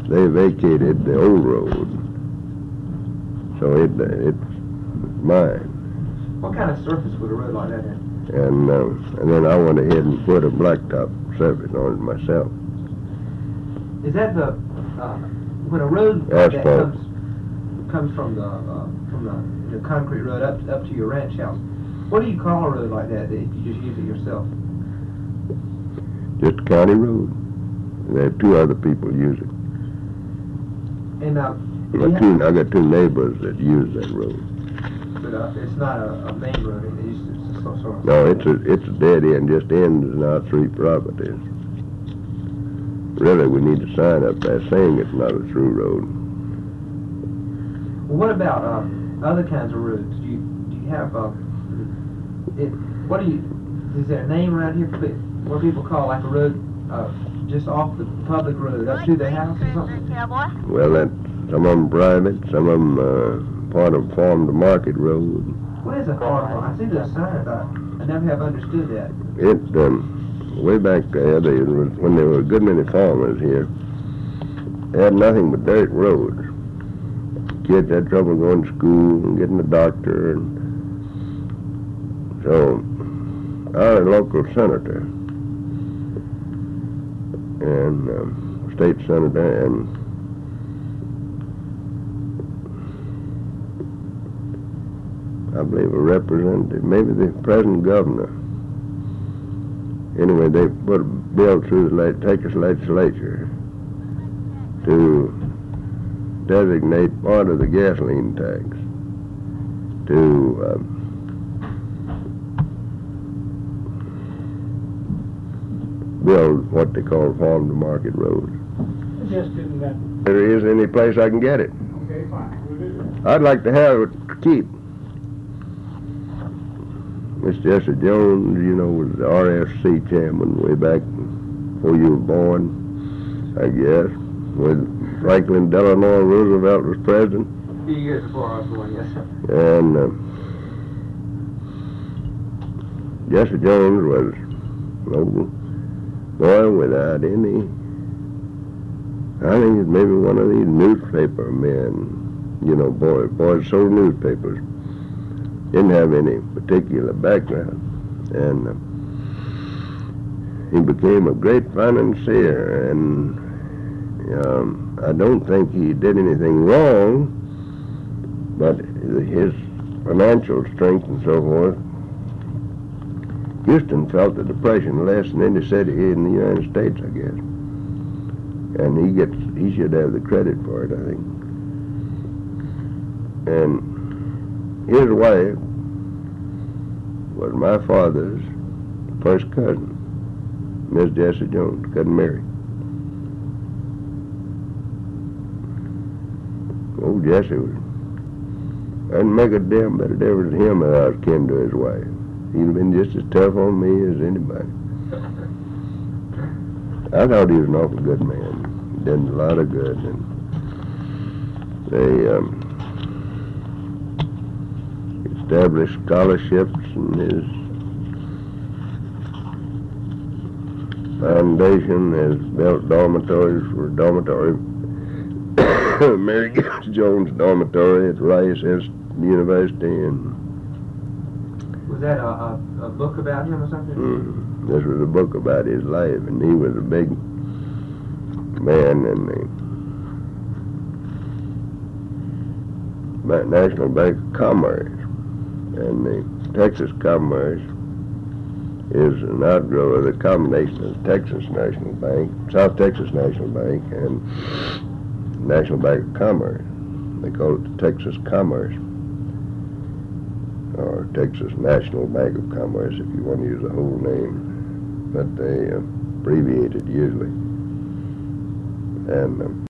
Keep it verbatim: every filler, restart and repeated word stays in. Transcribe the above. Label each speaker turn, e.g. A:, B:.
A: they vacated the old road, so it it's mine.
B: What kind of surface would a road like that have?
A: And uh, and then I went ahead and put a blacktop surface on it myself.
B: Is that the uh, when a road like that
A: Asphalt.
B: comes comes from the uh, from the, the concrete road up up to your ranch house? What do you call a road like that, that if you just use it yourself?
A: Just a county road. And they have two other people use it.
B: And uh, do
A: My
B: you
A: two,
B: have,
A: I got two neighbors that use that road.
B: but uh, it's not a, a main road. It's just some sort of.
A: No, it's a it's a dead end, just ends in our three properties. Really, we need a sign up there saying it's not a through road.
B: Well, what about uh, other kinds of roads? Do you do you have uh, it? What do you? Is there a name around here for it, what people call like a road uh, just off the public road up to the house or something?
A: Well, that some of them private, some of them uh, part of farm to market road.
B: What is a farm? I see the sign, but I never have understood that.
A: It um, way back there, they was, when there were a good many farmers here, they had nothing but dirt roads. Kids had trouble going to school and getting a doctor, and so our local senator and um, state senator and I believe a representative, maybe the present governor. Anyway, they put a bill through the Texas legislature to designate part of the gasoline tax to um, build what they call farm to market roads.
C: Just didn't that.
A: If there is any place I can get it.
C: Okay, fine. We'll do that.
A: I'd like to have it to keep. Mister Jesse Jones, you know, was the R F C chairman way back before you were born, I guess, when Franklin Delano Roosevelt was president.
B: A few years before I was born, yes, sir.
A: And uh, Jesse Jones was an old boy without any, I think he's maybe one of these newspaper men, you know, boy, boys sold newspapers. Didn't have any particular background, and uh, he became a great financier, and um, I don't think he did anything wrong, but his financial strength and so forth. Houston felt the Depression less than any city in the United States, I guess, and he gets he should have the credit for it, I think. And his wife was my father's first cousin, Miss Jesse Jones, cousin Mary. Old Jesse was, I didn't make a damn bit of difference to him if I was kin to his wife. He'd have been just as tough on me as anybody. I thought he was an awful good man. He did a lot of good, and they um, established scholarships, and his foundation has built dormitories for dormitory. Mary Jones Dormitory at Rice University, and
B: Was that a, a, a book about him or something?
A: mm, this was a book about his life, and he was a big man in the National Bank of Commerce. And the Texas Commerce is an outgrow of the combination of the Texas National Bank, South Texas National Bank, and National Bank of Commerce. They call it the Texas Commerce, or Texas National Bank of Commerce, if you want to use the whole name, but they uh, abbreviate it usually. And um,